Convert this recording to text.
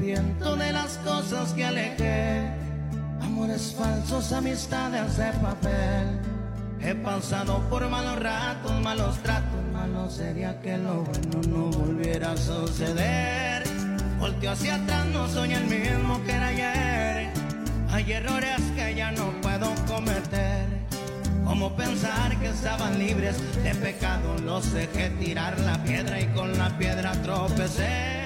arrepiento de las cosas que alejé, amores falsos, amistades de papel. He pasado por malos ratos, malos tratos, malo sería que lo bueno no volviera a suceder. Volteo hacia atrás, no soy el mismo que era ayer. Hay errores que ya no puedo cometer. Como pensar que estaban libres de pecado, los dejé tirar la piedra y con la piedra tropecé.